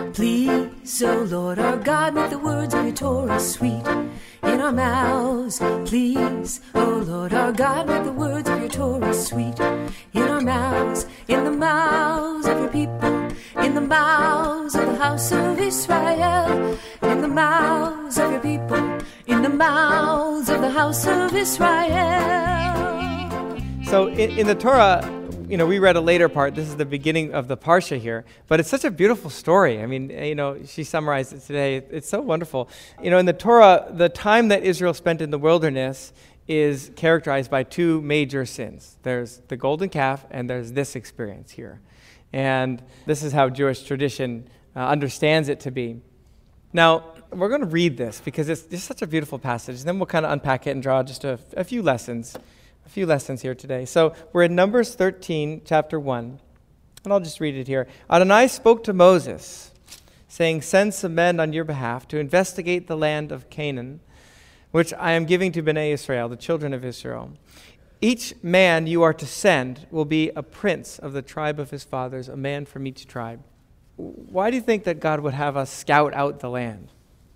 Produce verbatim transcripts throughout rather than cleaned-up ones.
Please, O Lord our God, make the words of your Torah sweet in our mouths. Please, O Lord our God, make the words of your Torah sweet in our mouths, in the mouths of your people, in the mouths of the house of Israel, in the mouths of your people, in the mouths of the house of Israel. So in, in the Torah, you know, we read a later part. This is the beginning of the Parsha here, but it's such a beautiful story. I mean, you know, she summarized it today. It's so wonderful. You know, in the Torah, the time that Israel spent in the wilderness is characterized by two major sins. There's the golden calf, and there's this experience here. And this is how Jewish tradition uh, understands it to be. Now, we're going to read this because it's just such a beautiful passage. And then we'll kind of unpack it and draw just a, a few lessons. A few lessons here today. So we're in Numbers thirteen, chapter one. And I'll just read it here. Adonai spoke to Moses, saying, "Send some men on your behalf to investigate the land of Canaan, which I am giving to Bnei Israel, the children of Israel. Each man you are to send will be a prince of the tribe of his fathers, a man from each tribe." Why do you think that God would have us scout out the land?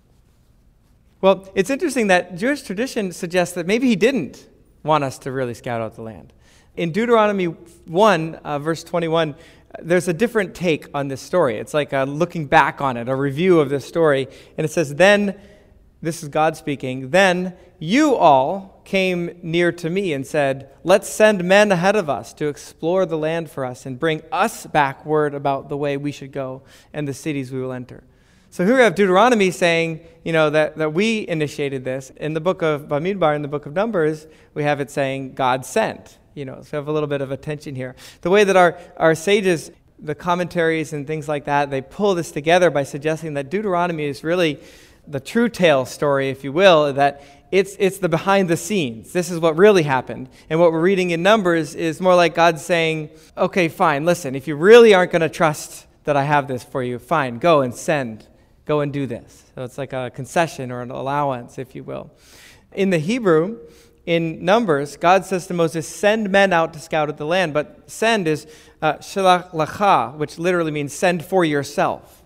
Well, it's interesting that Jewish tradition suggests that maybe he didn't want us to really scout out the land. In Deuteronomy one, uh, verse twenty-one, there's a different take on this story. It's like a looking back on it, a review of this story. And it says, "Then," this is God speaking, "then you all came near to me and said, 'Let's send men ahead of us to explore the land for us and bring us back word about the way we should go and the cities we will enter.'" So here we have Deuteronomy saying, you know, that, that we initiated this. In the book of Bamidbar, in the book of Numbers, we have it saying God sent. You know, so we have a little bit of a tension here. The way that our, our sages, the commentaries and things like that, they pull this together by suggesting that Deuteronomy is really the true tale story, if you will, that it's it's the behind the scenes. This is what really happened. And what we're reading in Numbers is more like God saying, okay, fine, listen, if you really aren't going to trust that I have this for you, fine, go and send. Go and do this. So it's like a concession or an allowance, if you will. In the Hebrew, in Numbers, God says to Moses, "Send men out to scout out the land." But send is uh, shelach lacha, which literally means send for yourself.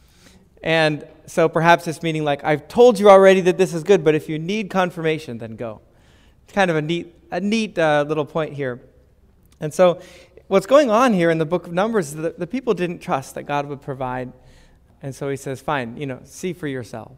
And so perhaps it's meaning like, I've told you already that this is good, but if you need confirmation, then go. It's kind of a neat, a neat uh, little point here. And so what's going on here in the book of Numbers is that the people didn't trust that God would provide. And so he says, fine, you know, see for yourself.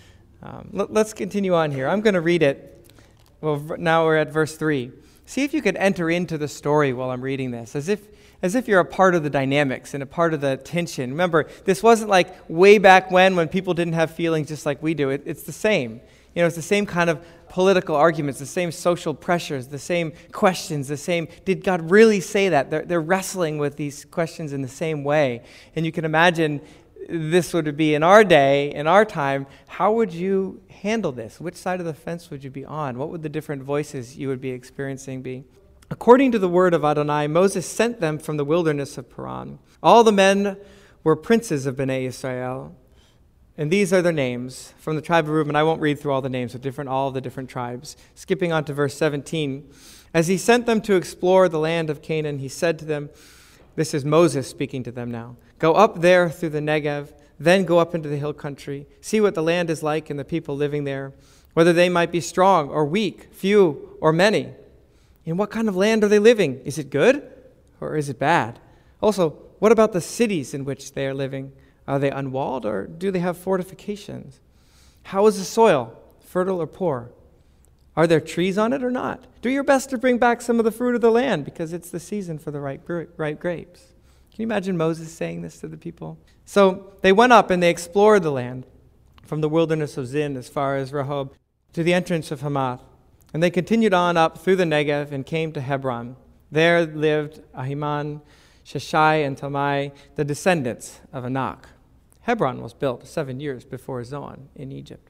Um, let, let's continue on here. I'm going to read it. Well, now we're at verse three. See if you could enter into the story while I'm reading this, as if as if you're a part of the dynamics and a part of the tension. Remember, this wasn't like way back when, when people didn't have feelings just like we do. It, it's the same. You know, it's the same kind of political arguments, the same social pressures, the same questions, the same, did God really say that? They're, they're wrestling with these questions in the same way. And you can imagine this would be in our day, in our time. How would you handle this? Which side of the fence would you be on? What would the different voices you would be experiencing be? According to the word of Adonai, Moses sent them from the wilderness of Paran. All the men were princes of Bnei Israel, and these are their names. From the tribe of Reuben, I won't read through all the names of different, all of the different tribes. Skipping on to verse seventeen. As he sent them to explore the land of Canaan, he said to them, this is Moses speaking to them now, "Go up there through the Negev, then go up into the hill country. See what the land is like and the people living there, whether they might be strong or weak, few or many. In what kind of land are they living? Is it good or is it bad? Also, what about the cities in which they are living? Are they unwalled or do they have fortifications? How is the soil, fertile or poor? Are there trees on it or not? Do your best to bring back some of the fruit of the land, because it's the season for the ripe, ripe grapes." Can you imagine Moses saying this to the people? So they went up and they explored the land from the wilderness of Zin as far as Rehob to the entrance of Hamath. And they continued on up through the Negev and came to Hebron. There lived Ahiman, Sheshai, and Talmai, the descendants of Anak. Hebron was built seven years before Zoan in Egypt.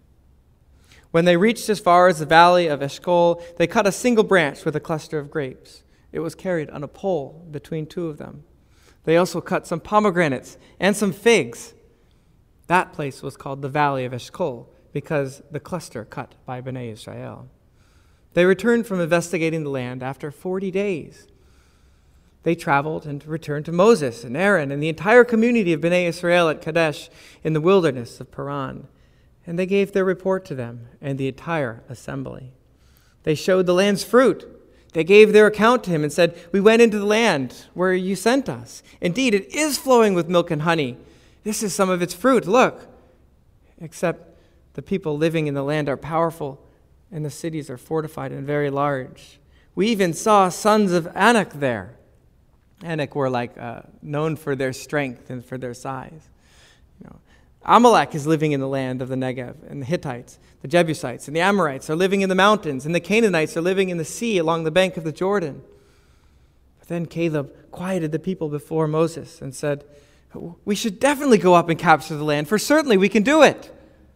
When they reached as far as the valley of Eshcol, they cut a single branch with a cluster of grapes. It was carried on a pole between two of them. They also cut some pomegranates and some figs. That place was called the Valley of Eshcol because the cluster cut by Bnei Israel. They returned from investigating the land after forty days. they traveled and returned to Moses and Aaron and the entire community of Bnei Israel at Kadesh in the wilderness of Paran. And they gave their report to them and the entire assembly. They showed the land's fruit. They gave their account to him and said, "We went into the land where you sent us. Indeed, it is flowing with milk and honey. This is some of its fruit. Look." Except the people living in the land are powerful, and the cities are fortified and very large. We even saw sons of Anak there. Anak were like uh, known for their strength and for their size. You know, Amalek is living in the land of the Negev, and the Hittites, the Jebusites, and the Amorites are living in the mountains, and the Canaanites are living in the sea along the bank of the Jordan. But then Caleb quieted the people before Moses and said, "We should definitely go up and capture the land, for certainly we can do it."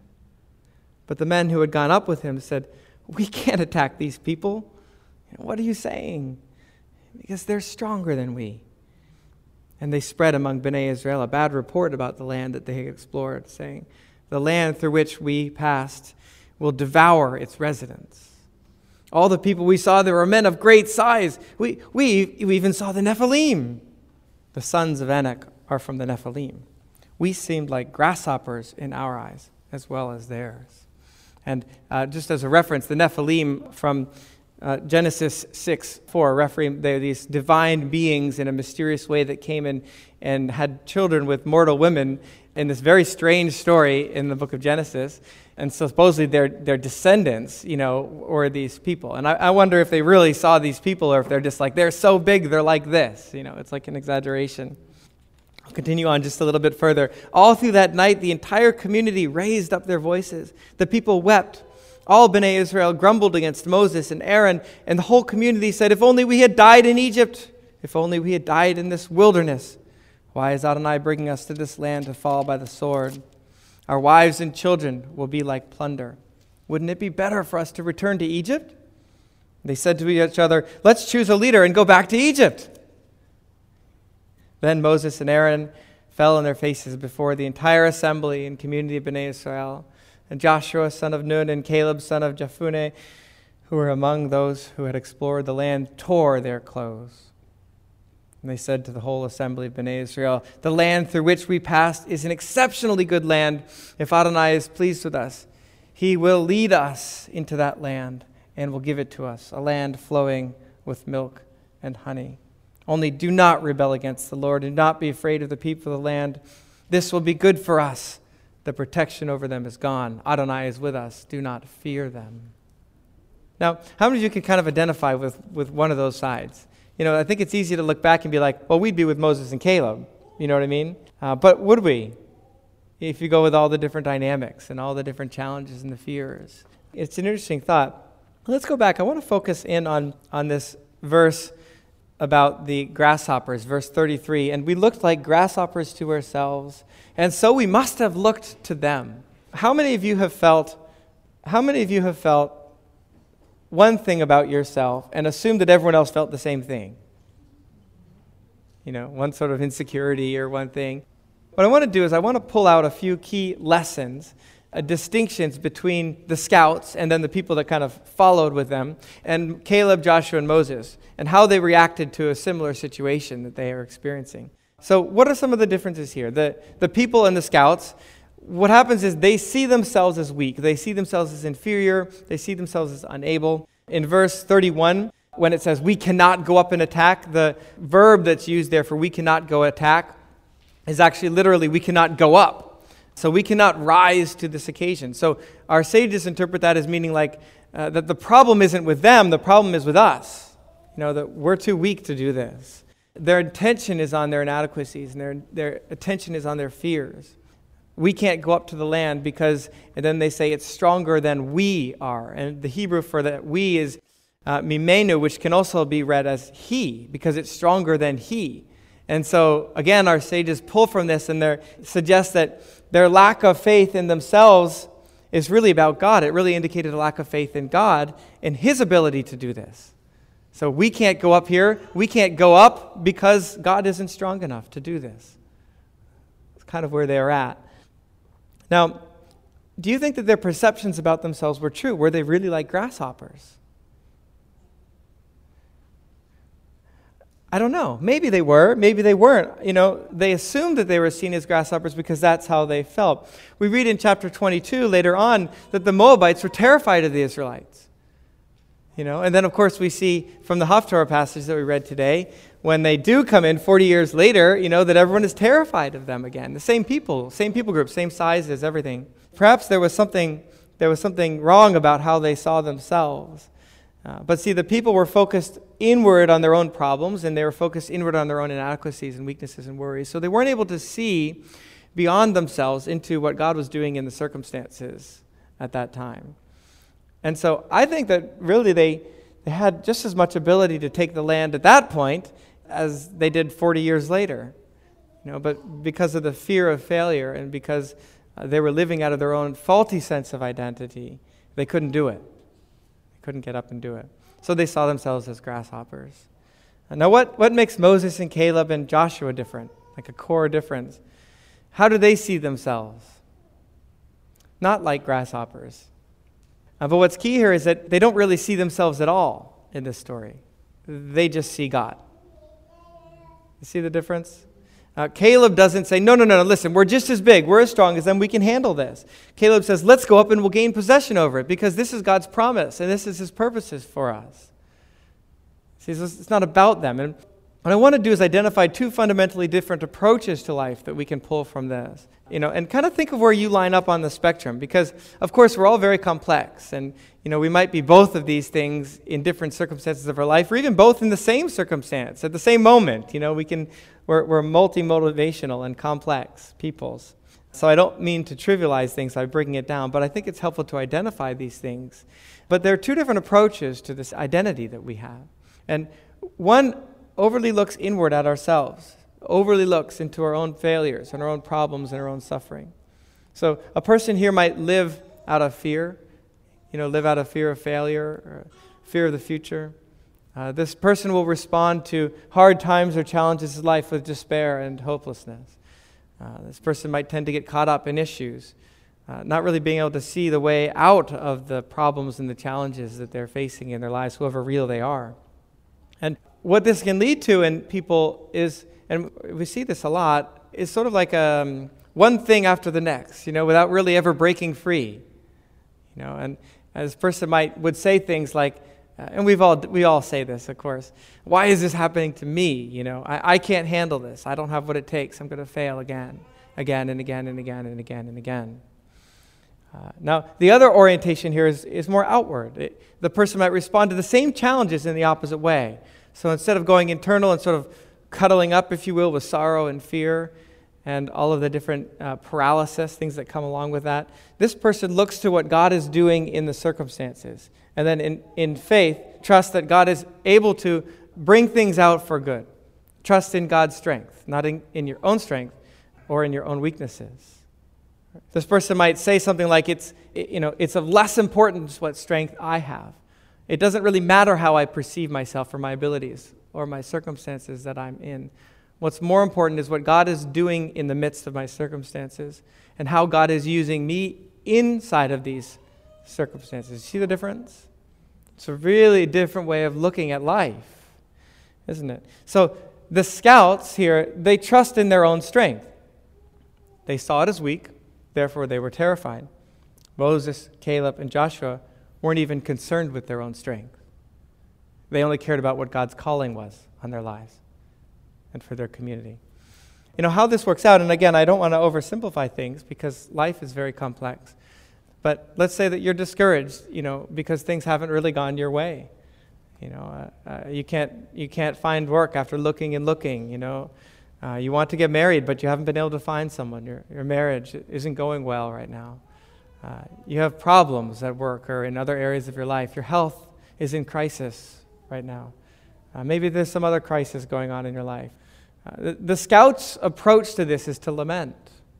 But the men who had gone up with him said, "We can't attack these people. What are you saying? Because they're stronger than we." And they spread among Bnei Israel a bad report about the land that they had explored, saying, "The land through which we passed will devour its residents. All the people we saw there were men of great size. We, we, we even saw the Nephilim. The sons of Anak are from the Nephilim. We seemed like grasshoppers in our eyes as well as theirs." And uh, just as a reference, the Nephilim from Uh, Genesis six four, referring, they're these divine beings in a mysterious way that came in and had children with mortal women in this very strange story in the book of Genesis. And so supposedly their their descendants, you know, were these people. And I, I wonder if they really saw these people or if they're just like, they're so big, they're like this. You know, it's like an exaggeration. I'll continue on just a little bit further. All through that night, the entire community raised up their voices. The people wept. All Bnei Israel grumbled against Moses and Aaron, and the whole community said, "If only we had died in Egypt, if only we had died in this wilderness. Why is Adonai bringing us to this land to fall by the sword? Our wives and children will be like plunder. Wouldn't it be better for us to return to Egypt?" They said to each other, "Let's choose a leader and go back to Egypt." Then Moses and Aaron fell on their faces before the entire assembly and community of Bnei Israel. And Joshua, son of Nun, and Caleb, son of Jephunneh, who were among those who had explored the land, tore their clothes. And they said to the whole assembly of Bnei Israel, "The land through which we passed is an exceptionally good land. If Adonai is pleased with us, he will lead us into that land and will give it to us, a land flowing with milk and honey. Only do not rebel against the Lord. Do not be afraid of the people of the land. This will be good for us. The protection over them is gone. Adonai is with us. Do not fear them." Now, how many of you can kind of identify with, with one of those sides? You know, I think it's easy to look back and be like, well, we'd be with Moses and Caleb. You know what I mean? Uh, but would we? If you go with all the different dynamics and all the different challenges and the fears. It's an interesting thought. Let's go back. I want to focus in on, on this verse about the grasshoppers, verse thirty-three. "And we looked like grasshoppers to ourselves, and so we must have looked to them." How many of you have felt, how many of you have felt one thing about yourself and assumed that everyone else felt the same thing? You know, one sort of insecurity or one thing. What I want to do is I want to pull out a few key lessons, uh, distinctions between the scouts and then the people that kind of followed with them, and Caleb, Joshua, and Moses, and how they reacted to a similar situation that they are experiencing. So what are some of the differences here? The, the people and the scouts, what happens is they see themselves as weak. They see themselves as inferior. They see themselves as unable. In verse thirty-one, when it says, "We cannot go up and attack," the verb that's used there for "we cannot go attack" is actually literally, "we cannot go up." So we cannot rise to this occasion. So our sages interpret that as meaning like uh, that the problem isn't with them, the problem is with us. You know, that we're too weak to do this. Their attention is on their inadequacies, and their, their attention is on their fears. We can't go up to the land because, and then they say it's stronger than we are. And the Hebrew for that "we" is uh, mimenu, which can also be read as he, because it's stronger than he. And so, again, our sages pull from this and they suggest that their lack of faith in themselves is really about God. It really indicated a lack of faith in God and his ability to do this. So we can't go up here. We can't go up because God isn't strong enough to do this. It's kind of where they're at. Now, do you think that their perceptions about themselves were true? Were they really like grasshoppers? I don't know. Maybe they were. Maybe they weren't. You know, they assumed that they were seen as grasshoppers because that's how they felt. We read in chapter twenty-two later on that the Moabites were terrified of the Israelites. You know, and then of course we see from the Haftarah passage that we read today, when they do come in forty years later, you know, that everyone is terrified of them again. The same people, same people group, same sizes, everything. Perhaps there was something, there was something wrong about how they saw themselves. Uh, but see, the people were focused inward on their own problems, and they were focused inward on their own inadequacies and weaknesses and worries. So they weren't able to see beyond themselves into what God was doing in the circumstances at that time. And so I think that really they, they had just as much ability to take the land at that point as they did forty years later. You know, but because of the fear of failure and because uh, they were living out of their own faulty sense of identity, they couldn't do it. Couldn't get up and do it. So they saw themselves as grasshoppers. Now what, what makes Moses and Caleb and Joshua different? Like a core difference. How do they see themselves? Not like grasshoppers. Uh, but what's key here is that they don't really see themselves at all in this story. They just see God. You see the difference? Uh, Caleb doesn't say, no, no, no, no, listen, we're just as big, we're as strong as them, we can handle this. Caleb says, let's go up and we'll gain possession over it because this is God's promise and this is his purposes for us. See, it's not about them. And what I want to do is identify two fundamentally different approaches to life that we can pull from this. You know, and kind of think of where you line up on the spectrum because, of course, we're all very complex. And, you know, we might be both of these things in different circumstances of our life or even both in the same circumstance at the same moment. You know, we can... We're, we're multi-motivational and complex peoples. So I don't mean to trivialize things by breaking it down, but I think it's helpful to identify these things. But there are two different approaches to this identity that we have. And one overly looks inward at ourselves, overly looks into our own failures and our own problems and our own suffering. So a person here might live out of fear, you know, live out of fear of failure or fear of the future. Uh, this person will respond to hard times or challenges in life with despair and hopelessness. Uh, this person might tend to get caught up in issues, uh, not really being able to see the way out of the problems and the challenges that they're facing in their lives, however real they are. And what this can lead to in people is, and we see this a lot, is sort of like um, one thing after the next, you know, without really ever breaking free. You know, and, and this person might would say things like, Uh, and we've all we all say this, of course. Why is this happening to me? You know, I, I can't handle this. I don't have what it takes. I'm going to fail again, again and again and again and again and again. Uh, now, the other orientation here is, is more outward. It, the person might respond to the same challenges in the opposite way. So instead of going internal and sort of cuddling up, if you will, with sorrow and fear and all of the different uh, paralysis, things that come along with that, this person looks to what God is doing in the circumstances. And then in, in faith, trust that God is able to bring things out for good. Trust in God's strength, not in, in your own strength or in your own weaknesses. This person might say something like, it's, you know, it's of less importance what strength I have. It doesn't really matter how I perceive myself or my abilities or my circumstances that I'm in. What's more important is what God is doing in the midst of my circumstances and how God is using me inside of these circumstances. See the difference? It's a really different way of looking at life, isn't it? So the scouts here, they trust in their own strength. They saw it as weak, therefore they were terrified. Moses, Caleb, and Joshua weren't even concerned with their own strength. They only cared about what God's calling was on their lives and for their community. You know, how this works out, and again, I don't want to oversimplify things because life is very complex. But let's say that you're discouraged, you know, because things haven't really gone your way. You know, uh, uh, you can't you can't find work after looking and looking. You know, uh, you want to get married, but you haven't been able to find someone. Your your marriage isn't going well right now. Uh, you have problems at work or in other areas of your life. Your health is in crisis right now. Uh, maybe there's some other crisis going on in your life. Uh, the, the scouts' approach to this is to lament.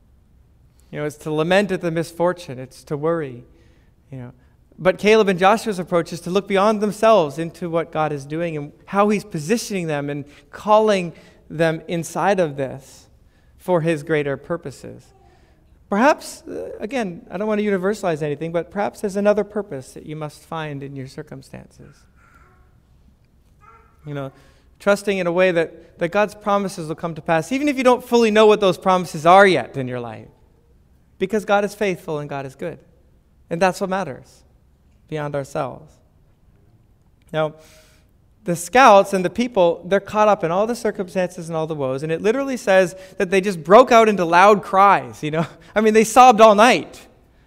You know, it's to lament at the misfortune. It's to worry, you know. But Caleb and Joshua's approach is to look beyond themselves into what God is doing and how he's positioning them and calling them inside of this for his greater purposes. Perhaps, uh, again, I don't want to universalize anything, but perhaps there's another purpose that you must find in your circumstances. You know, trusting in a way that, that God's promises will come to pass, even if you don't fully know what those promises are yet in your life. Because God is faithful and God is good. And that's what matters, beyond ourselves. Now, the scouts and the people, they're caught up in all the circumstances and all the woes, and it literally says that they just broke out into loud cries, you know. I mean, they sobbed all night.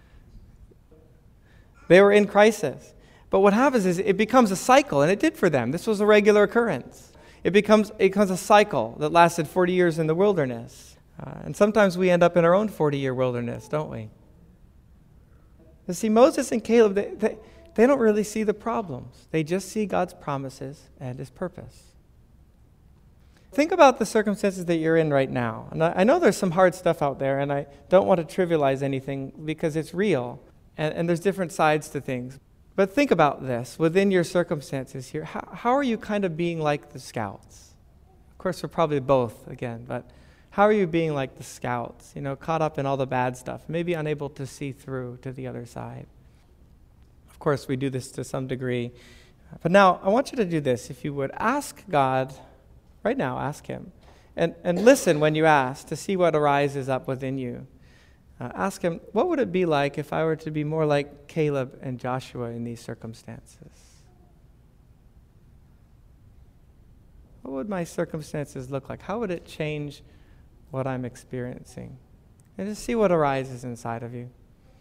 They were in crisis. But what happens is it becomes a cycle, and it did for them. This was a regular occurrence. It becomes, it becomes a cycle that lasted forty years in the wilderness. Uh, and sometimes we end up in our own forty-year wilderness, don't we? You see, Moses and Caleb, they, they, they don't really see the problems. They just see God's promises and his purpose. Think about the circumstances that you're in right now. And I, I know there's some hard stuff out there, and I don't want to trivialize anything because it's real, and, and there's different sides to things. But think about this, within your circumstances here. How, how are you kind of being like the scouts? Of course, we're probably both, again, but how are you being like the scouts, you know, caught up in all the bad stuff, maybe unable to see through to the other side? Of course, we do this to some degree. But now, I want you to do this, if you would. Ask God, right now, ask him. And, and listen when you ask to see what arises up within you. Uh, ask him, what would it be like if I were to be more like Caleb and Joshua in these circumstances? What would my circumstances look like? How would it change what I'm experiencing? And just see what arises inside of you.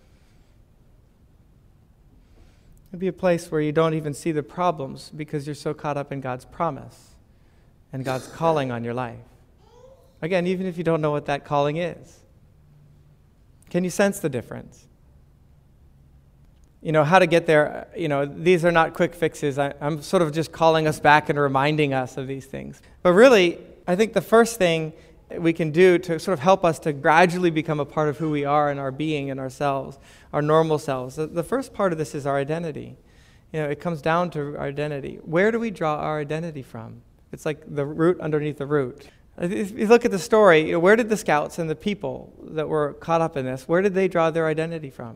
It'd be a place where you don't even see the problems because you're so caught up in God's promise and God's calling on your life. Again, even if you don't know what that calling is. Can you sense the difference? You know, how to get there, you know, these are not quick fixes. I, I'm sort of just calling us back and reminding us of these things. But really, I think the first thing we can do to sort of help us to gradually become a part of who we are and our being and ourselves, our normal selves, the, the first part of this is our identity. You know, it comes down to our identity. Where do we draw our identity from? It's like the root underneath the root. If you look at the story, you know, where did the scouts and the people that were caught up in this, where did they draw their identity from?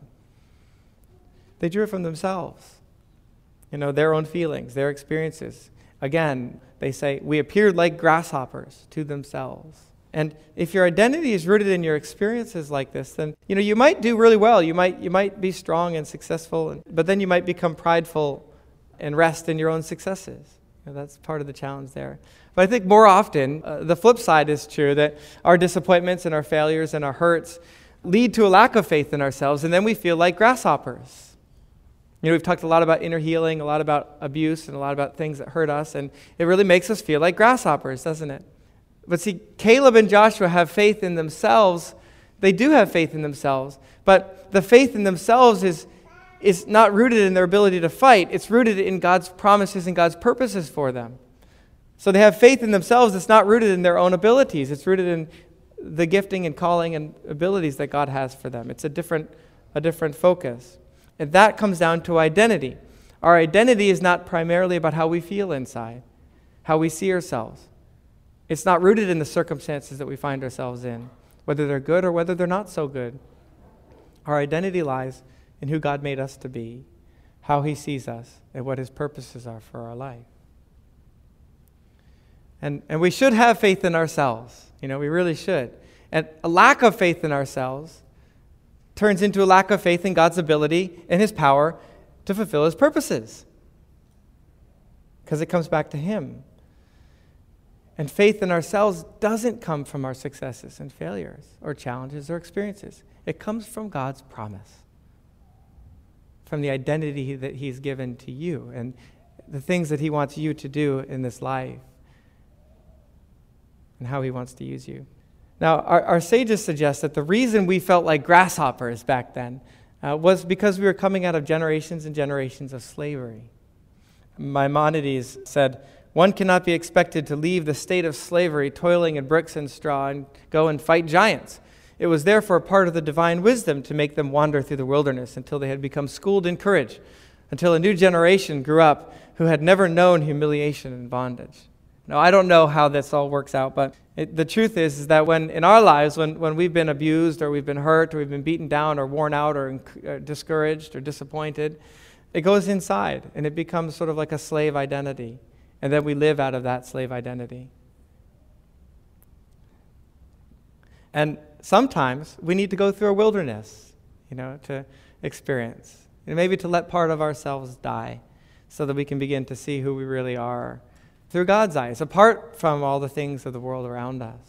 They drew it from themselves. You know, their own feelings, their experiences. Again, they say, we appeared like grasshoppers to themselves. And if your identity is rooted in your experiences like this, then, you know, you might do really well. You might, you might be strong and successful, but then you might become prideful and rest in your own successes. You know, that's part of the challenge there. But I think more often, uh, the flip side is true, that our disappointments and our failures and our hurts lead to a lack of faith in ourselves, and then we feel like grasshoppers. You know, we've talked a lot about inner healing, a lot about abuse, and a lot about things that hurt us, and it really makes us feel like grasshoppers, doesn't it? But see, Caleb and Joshua have faith in themselves. They do have faith in themselves, but the faith in themselves is, is not rooted in their ability to fight. It's rooted in God's promises and God's purposes for them. So they have faith in themselves that's not rooted in their own abilities. It's rooted in the gifting and calling and abilities that God has for them. It's a different, a different focus. And that comes down to identity. Our identity is not primarily about how we feel inside, how we see ourselves. It's not rooted in the circumstances that we find ourselves in, whether they're good or whether they're not so good. Our identity lies in who God made us to be, how he sees us, and what his purposes are for our life. And, and we should have faith in ourselves. You know, we really should. And a lack of faith in ourselves turns into a lack of faith in God's ability and his power to fulfill his purposes. Because it comes back to him. And faith in ourselves doesn't come from our successes and failures or challenges or experiences. It comes from God's promise, from the identity that he's given to you and the things that he wants you to do in this life and how he wants to use you. Now, our, our sages suggest that the reason we felt like grasshoppers back then uh, was because we were coming out of generations and generations of slavery. Maimonides said, one cannot be expected to leave the state of slavery, toiling in bricks and straw, and go and fight giants. It was therefore part of the divine wisdom to make them wander through the wilderness until they had become schooled in courage, until a new generation grew up who had never known humiliation and bondage. Now, I don't know how this all works out, but it, the truth is, is that when in our lives, when, when we've been abused or we've been hurt or we've been beaten down or worn out or uh, discouraged or disappointed, it goes inside and it becomes sort of like a slave identity. and then we live out of that slave identity. And sometimes we need to go through a wilderness, you know, to experience, and maybe to let part of ourselves die so that we can begin to see who we really are through God's eyes, apart from all the things of the world around us.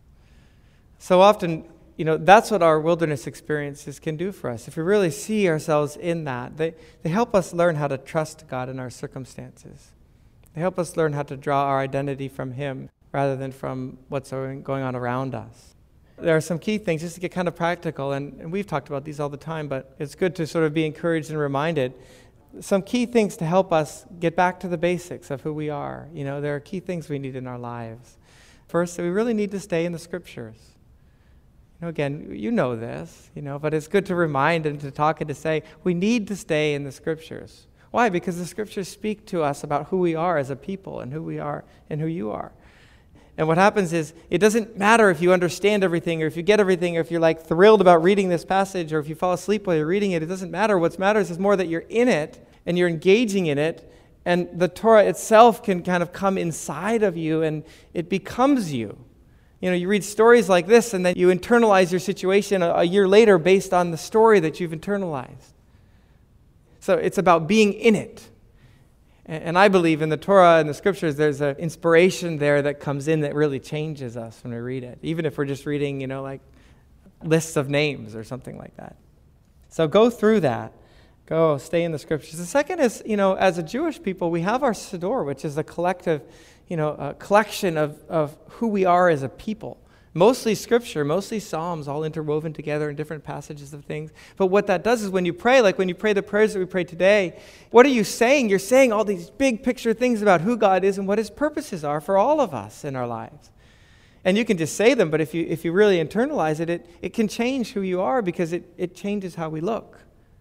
So often, you know, that's what our wilderness experiences can do for us. If we really see ourselves in that, they, they help us learn how to trust God in our circumstances. They help us learn how to draw our identity from Him rather than from what's going on around us. There are some key things, just to get kind of practical, and, and we've talked about these all the time, but it's good to sort of be encouraged and reminded. Some key things to help us get back to the basics of who we are. You know, there are key things we need in our lives. First, we really need to stay in the Scriptures. You know, again, you know this, you know, but it's good to remind and to talk and to say, we need to stay in the Scriptures. Why? Because the Scriptures speak to us about who we are as a people and who we are and who you are. And what happens is, it doesn't matter if you understand everything or if you get everything or if you're like thrilled about reading this passage or if you fall asleep while you're reading it. It doesn't matter. What matters is more that you're in it and you're engaging in it, and the Torah itself can kind of come inside of you and it becomes you. You know, you read stories like this and then you internalize your situation a, a year later based on the story that you've internalized. So it's about being in it. And, and I believe in the Torah and the Scriptures, there's an inspiration there that comes in that really changes us when we read it. Even if we're just reading, you know, like lists of names or something like that. So go through that. Go, stay in the Scriptures. The second is, you know, as a Jewish people, we have our Siddur, which is a collective, you know, a collection of, of who we are as a people. Mostly Scripture, mostly Psalms, all interwoven together in different passages of things. But what that does is when you pray, like when you pray the prayers that we pray today, what are you saying? You're saying all these big picture things about who God is and what His purposes are for all of us in our lives. And you can just say them, but if you if you really internalize it, it, it can change who you are because it, it changes how we look.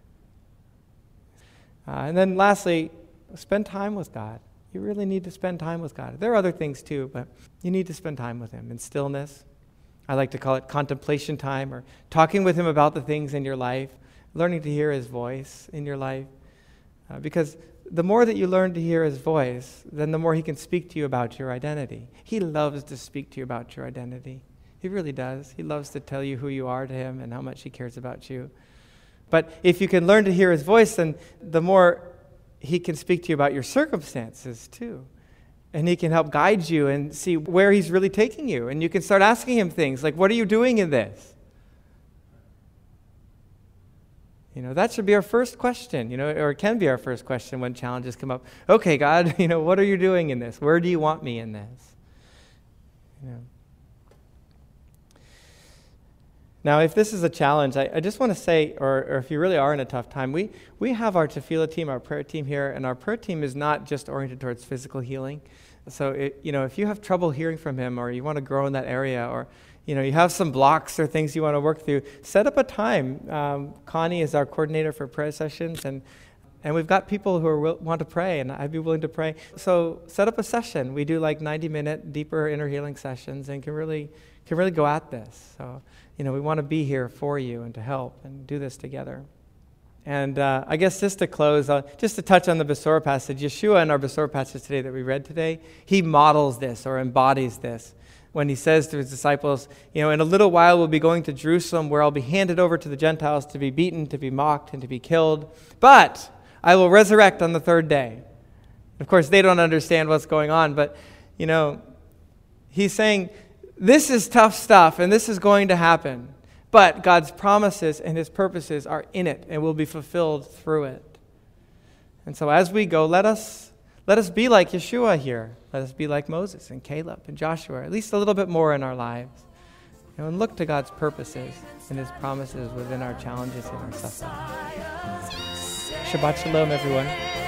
Uh, and then lastly, spend time with God. You really need to spend time with God. There are other things too, but you need to spend time with Him in stillness. I like to call it contemplation time, or talking with Him about the things in your life, learning to hear His voice in your life. Uh, because the more that you learn to hear His voice, then the more He can speak to you about your identity. He loves to speak to you about your identity. He really does. He loves to tell you who you are to Him and how much He cares about you. But if you can learn to hear His voice, then the more He can speak to you about your circumstances too. And He can help guide you and see where He's really taking you. And you can start asking Him things like, what are you doing in this? You know, that should be our first question, you know, or it can be our first question when challenges come up. Okay, God, you know, what are you doing in this? Where do you want me in this? You know. Now, if this is a challenge, I, I just want to say, or, or if you really are in a tough time, we, we have our tefillah team, our prayer team here, and our prayer team is not just oriented towards physical healing. So, it, you know, if you have trouble hearing from Him, or you want to grow in that area, or, you know, you have some blocks or things you want to work through, set up a time. Um, Connie is our coordinator for prayer sessions, and and we've got people who are will, want to pray, and I'd be willing to pray. So set up a session. We do like ninety-minute deeper inner healing sessions, and can really can really go at this. So, you know, we want to be here for you and to help and do this together. And uh, I guess just to close, uh, just to touch on the Besorah passage, Yeshua in our Besorah passage today that we read today, He models this or embodies this when He says to His disciples, you know, in a little while we'll be going to Jerusalem where I'll be handed over to the Gentiles to be beaten, to be mocked, and to be killed. But I will resurrect on the third day. Of course, they don't understand what's going on, but, you know, He's saying, this is tough stuff, and this is going to happen. But God's promises and His purposes are in it and will be fulfilled through it. And so as we go, let us let us be like Yeshua here. Let us be like Moses and Caleb and Joshua, at least a little bit more in our lives. You know, and look to God's purposes and His promises within our challenges and our suffering. Shabbat Shalom, everyone.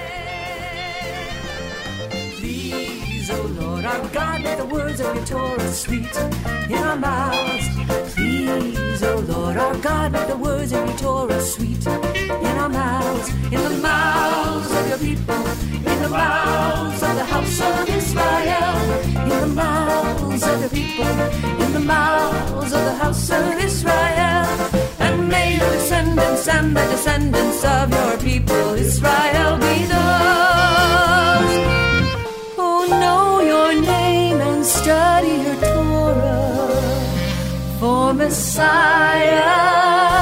Please, O Lord, our God, may the words of Your Torah sweet in our mouths. Please, O Lord, our God, may the words of Your Torah sweet in our mouths, in the mouths of Your people, in the mouths of the house of Israel, in the mouths of Your people, in the mouths of the house of Israel. And may the descendants and the descendants of Your people Israel be those who know Messiah.